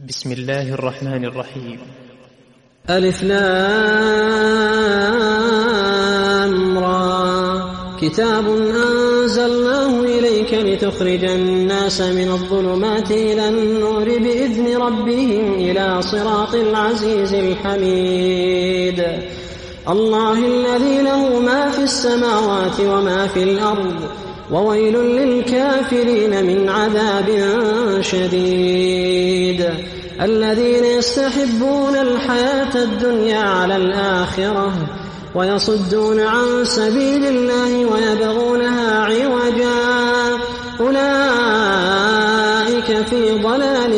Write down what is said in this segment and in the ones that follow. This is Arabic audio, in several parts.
بسم الله الرحمن الرحيم. ألف لام را كتاب أنزلناه إليك لتخرج الناس من الظلمات إلى النور بإذن ربهم إلى صراط العزيز الحميد. الله الذي له ما في السماوات وما في الأرض وويل للكافرين من عذاب شديد. الذين يستحبون الحياة الدنيا على الآخرة ويصدون عن سبيل الله ويبغونها عوجا أولئك في ضلال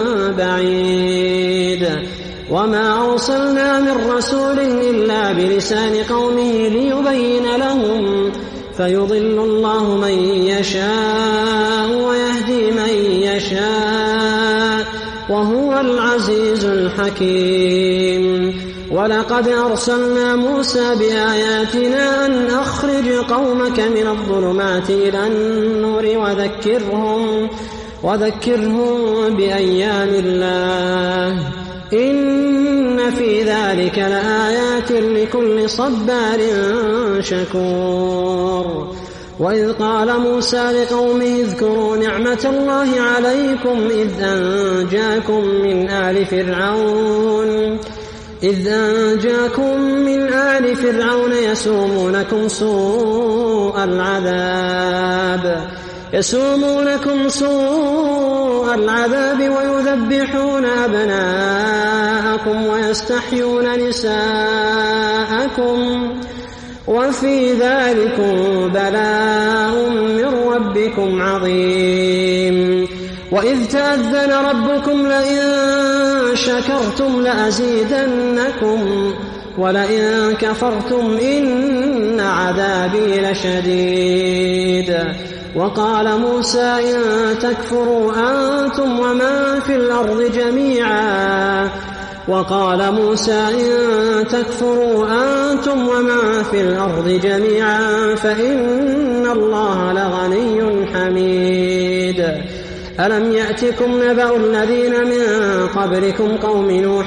بعيد. وما أرسلنا من رسول إلا بلسان قومه ليبين لهم فيضل الله من يشاء ويهدي من يشاء وهو العزيز الحكيم. ولقد أرسلنا موسى بآياتنا أن أخرج قومك من الظلمات إلى النور وذكرهم بأيام الله إن في ذلك لآيات لكل صبار شكور. وإذ قال موسى لقومه اذكروا نعمة الله عليكم إذ أنجاكم من آل فرعون يسومونكم سوء العذاب ويذبحون أبناءكم ويستحيون نساءكم وفي ذلكم بلاء من ربكم عظيم. وإذ تأذن ربكم لئن شكرتم لأزيدنكم ولئن كفرتم إن عذابي لشديد. وقال موسى إن تكفروا أنتم ومن في الأرض جميعا فإن الله لغني حميد. ألم يأتكم نبأ الذين من قبلكم قوم نوح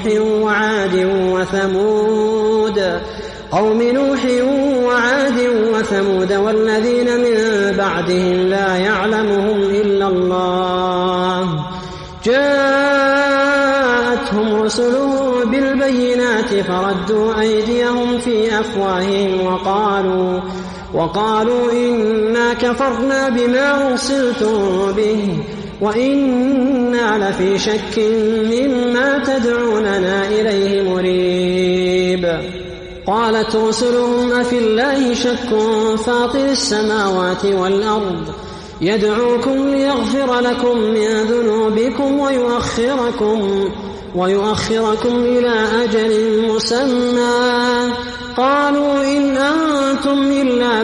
وعاد والذين من بعدهم لا يعلمهم إلا الله جاءتهم رسلهم بالبينات فردوا أيديهم في أفواههم وقالوا إنا كفرنا بما أرسلتم به وإنا لفي شك مما تدعوننا إليه مريب. قالت رسلهم أفي الله شك فاطر السماوات والأرض يدعوكم ليغفر لكم من ذنوبكم ويؤخركم إلى أجل مسمى قالوا إن أنتم إلا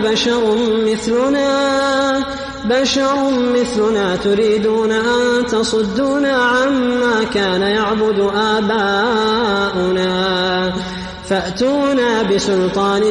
بشر مثلنا تريدون أن تصدونا عما كان يعبد آباؤنا فأتونا بسلطان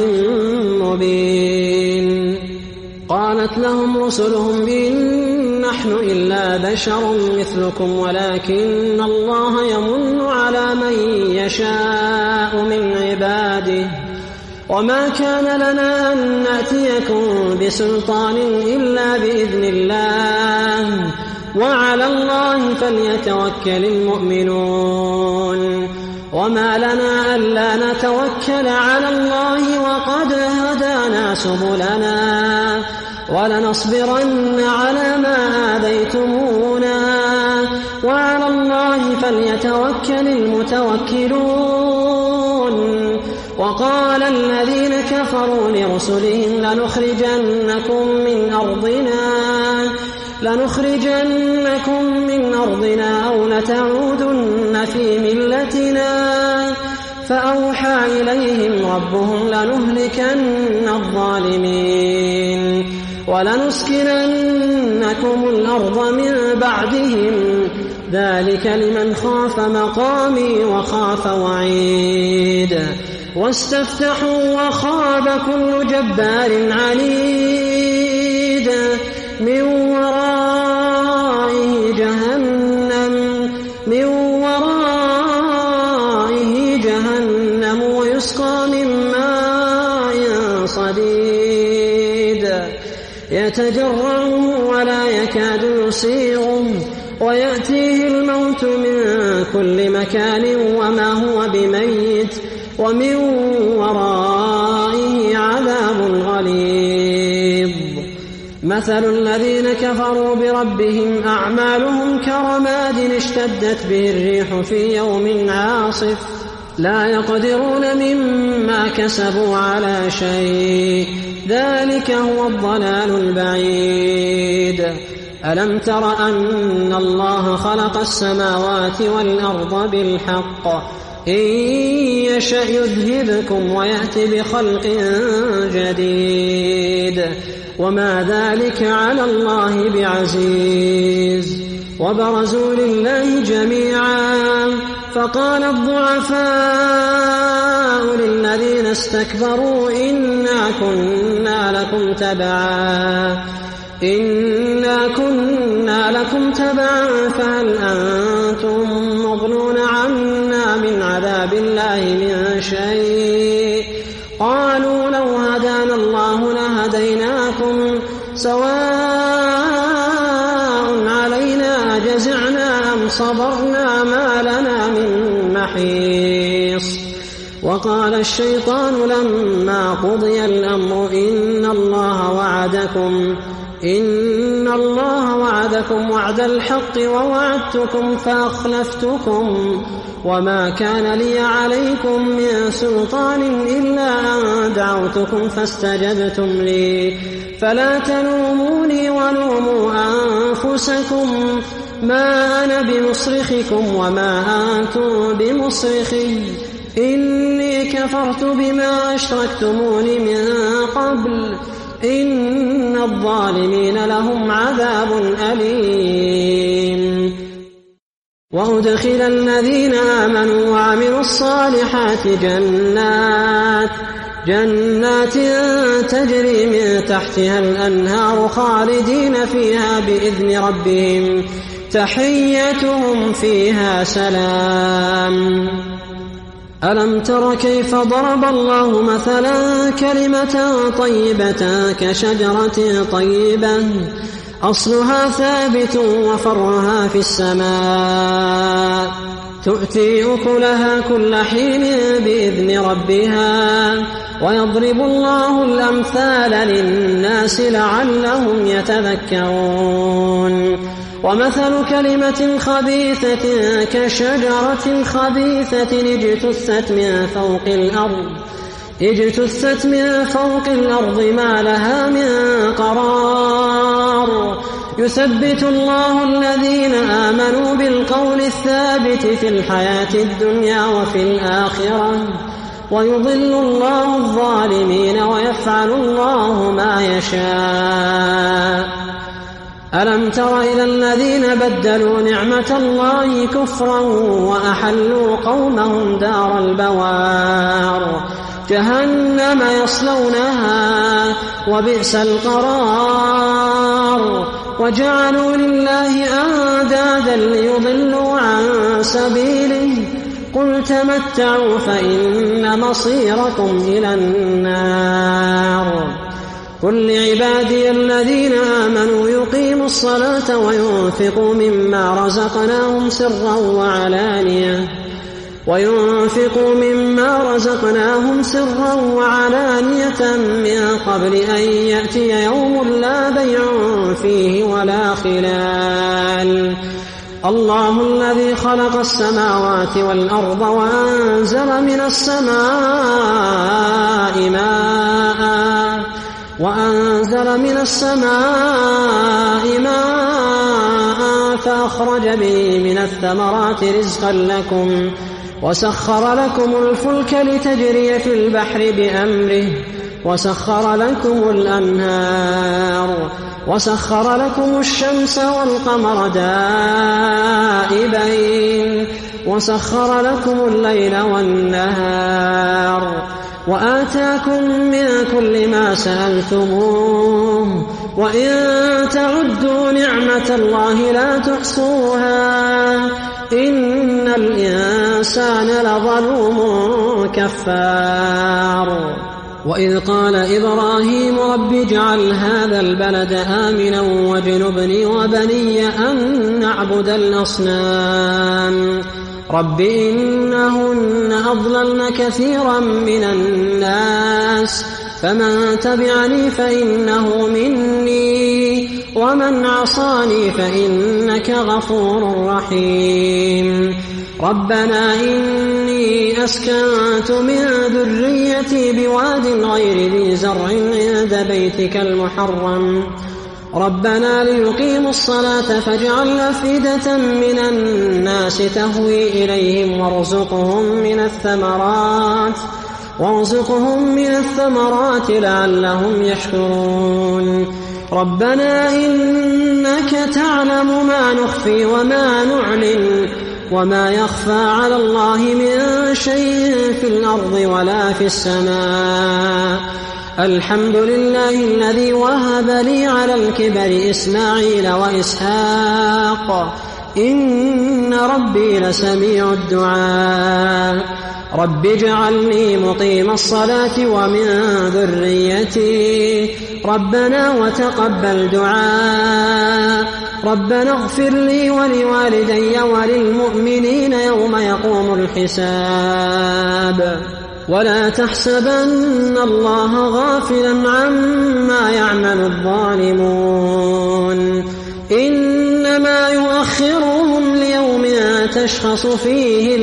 مبين. قالت لهم رسلهم إن نحن إلا بشر مثلكم ولكن الله يمن على من يشاء من عباده وما كان لنا أن نأتيكم بسلطان إلا بإذن الله وعلى الله فليتوكل المؤمنون. وما لنا ألا نتوكل على الله وقد هدانا سبلنا ولنصبرن على ما آذيتمونا وعلى الله فليتوكل المتوكلون. وقال الذين كفروا لرسلهم لنخرجنكم من أرضنا أو لتعودن في ملتنا فأوحى إليهم ربهم لنهلكن الظالمين ولنسكننكم الأرض من بعدهم ذلك لمن خاف مقامي وخاف وعيد. واستفتحوا وخاب كل جبار عنيد من ورائه جهنم ورائه جهنم ويسقى من ماء صديد يتجرعه ولا يكاد يسيغه ويأتيه الموت من كل مكان وما هو بميت ومن ورائه عذاب غليظ. مثل الذين كفروا بربهم أعمالهم كرماد اشتدت به الريح في يوم عاصف لا يقدرون مما كسبوا على شيء ذلك هو الضلال البعيد. ألم تر أن الله خلق السماوات والأرض بالحق إن يشأ يذهبكم ويأت بخلق جديد وما ذلك على الله بعزيز. وبرزوا لله جميعا فقال الضعفاء للذين استكبروا إنا كنا لكم تبعا فهل أنتم مغنون عنا من عذاب الله من شيء. قالوا لو هدانا الله لهديناكم سواء علينا أجزعنا أم صبرنا ما لنا من محيص. وقال الشيطان لما قضي الأمر إن الله وعدكم وعد الحق ووعدتكم فأخلفتكم وما كان لي عليكم من سلطان إلا أن دعوتكم فاستجبتم لي فلا تلوموني ولوموا أنفسكم ما أنا بمصرخكم وما أنتم بمصرخي إني كفرت بما أشركتمون من قبل إن الظالمين لهم عذاب أليم. وأدخل الذين آمنوا وعملوا الصالحات جنات تجري من تحتها الأنهار خالدين فيها بإذن ربهم تحيتهم فيها سلام. ألم تر كيف ضرب الله مثلا كلمة طيبة كشجرة طيبة أصلها ثابت وفرعها في السماء تؤتي أكلها كل حين بإذن ربها ويضرب الله الأمثال للناس لعلهم يتذكرون. ومثل كلمة خبيثة كشجرة خبيثة اجتثت من فوق الأرض ما لها من قرار. يثبت الله الذين آمنوا بالقول الثابت في الحياة الدنيا وفي الآخرة ويضل الله الظالمين ويفعل الله ما يشاء. ألم تر إلى الذين بدلوا نعمة الله كفرا وأحلوا قومهم دار البوار جهنم يصلونها وبئس القرار. وجعلوا لله أندادا ليضلوا عن سبيله قل تمتعوا فإن مصيركم إلى النار. قل لعبادي الذين آمنوا يقيموا الصلاة وينفقوا مما رزقناهم سرا وعلانية من قبل أن يأتي يوم لا بيع فيه ولا خلال. الله الذي خلق السماوات والأرض وأنزل من السماء ماء فأخرج به من الثمرات رزقا لكم وسخر لكم الفلك لتجري في البحر بأمره وسخر لكم الأنهار وسخر لكم الشمس والقمر دائبين وسخر لكم الليل والنهار وآتاكم من كل ما سألتموه وإن تعدوا نعمة الله لا تحصوها إن الإنسان لظلوم كفار. وإذ قال إبراهيم رب اجعل هذا البلد آمنا واجنبني وبني أن نعبد الأصنام رب إنهن أضللن كثيرا من الناس فمن تبعني فإنه مني ومن عصاني فإنك غفور رحيم. ربنا إني أسكنت من ذريتي بواد غير ذي زرع عند بيتك المحرم ربنا ليقيموا الصلاة فاجعل أفئدة من الناس تهوي إليهم وارزقهم من الثمرات لعلهم يشكرون. ربنا إنك تعلم ما نخفي وما نعلن وما يخفى على الله من شيء في الأرض ولا في السماء. الحمد لله الذي وهب لي على الكبر إسماعيل وإسحاق إن ربي لسميع الدعاء. رب اجعلني مقيم الصلاة ومن ذريتي ربنا وتقبل دعاء. ربنا اغفر لي ولوالدي وللمؤمنين يوم يقوم الحساب. ولا تحسبن الله غافلا عما يعمل الظالمون إنما يؤخرهم ليوم تشخص فيه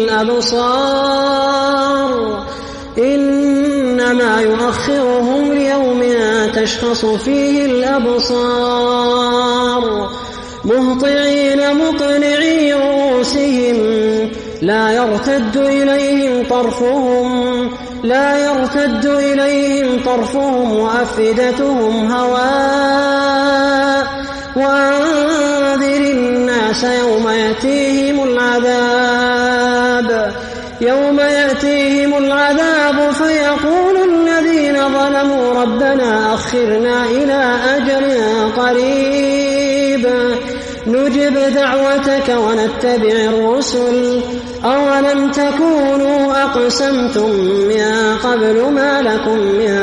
الأبصار مهطعين مقنعي رؤوسهم لا يرتد إليهم طرفهم وأفئدتهم هواء. وأنذر الناس يوم يأتيهم العذاب فيقول الذين ظلموا ربنا أخرنا إلى أجل قريب نجب دعوتك ونتبع الرسل أولم تكونوا أقسمتم من قبل ما لكم من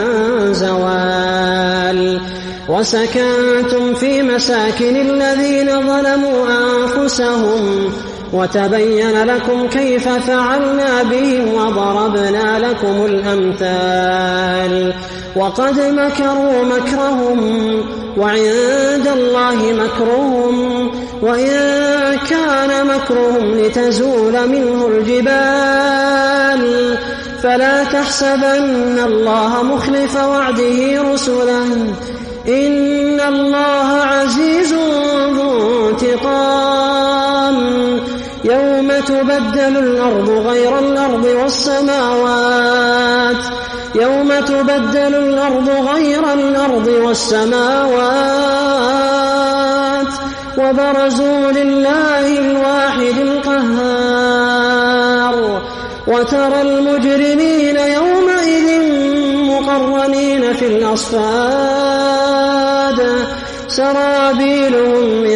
زوال. وسكنتم في مساكن الذين ظلموا أنفسهم وتبين لكم كيف فعلنا بهم وضربنا لكم الأمثال. وقد مكروا مكرهم وعند الله مكرهم وإن كان مكرهم لتزول منه الجبال. فلا تحسبن الله مخلف وعده رسله إن الله عزيز ذو انتقام. يوم تبدل الأرض غير الأرض والسماوات وبرزوا لله الواحد القهار. وترى المجرمين يومئذ مقرنين في الأصفاد سرابيلهم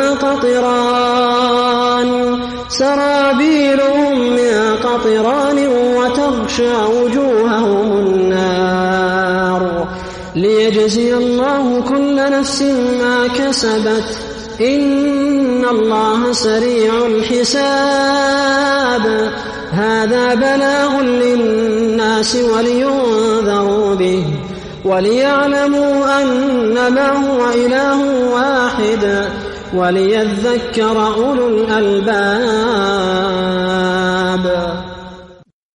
من قطران وتغشى وجوههم النار ليجزي الله كل نفس ما كسبت إن الله سريع الحساب. هذا بلاغ للناس ولينذروا به وليعلموا أنما هو إله واحد وليذكر أولو الألباب.